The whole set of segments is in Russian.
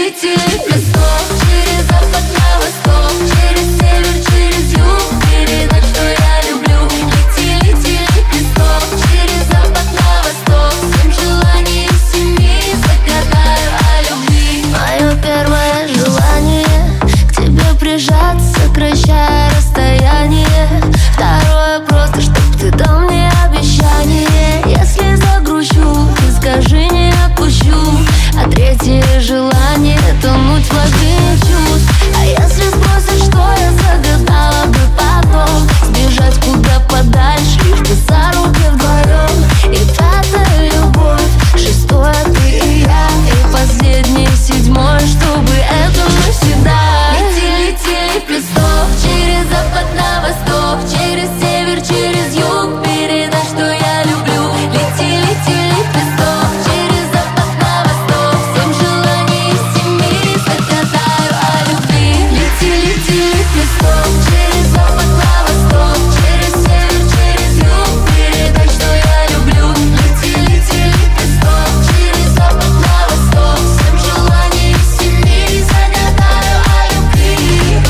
лети, лепесток. Через запад на восток, через север, через юг. Передать, что я люблю. Лети, лети, лепесток. Через запад на восток, 7 желаний из 7 загадаю о любви. Мое первое желание к тебе прижаться, сокращая расстояние. Второе просто, чтоб ты дал мне обещание. Если загрущу, ты скажи, не отпущу. А третье желание — тонуть в лагере чувств. А если спросишь, что я загадала бы потом, сбежать куда подальше, лишь бы за руки вдвоем. И пятая любовь, шестое ты и я, и последнее седьмое, чтобы это навсегда. Лети, лети, лепесток. Через запад на восток, через север, через юг. Передай, что я люблю. Лети, лети, лепесток. Через запад на восток, 7 желаний из 7 загадаю о любви. Лети, лети, лепесток. Через запад на восток, через север, через юг. Передай, что я люблю. Лети, лети, лепесток. Через запад на восток, 7 желаний из 7 загадаю о любви.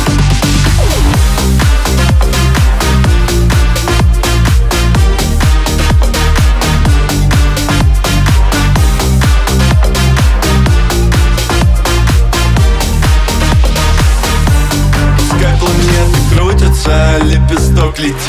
Пускай планеты крутятся, лепесток летит.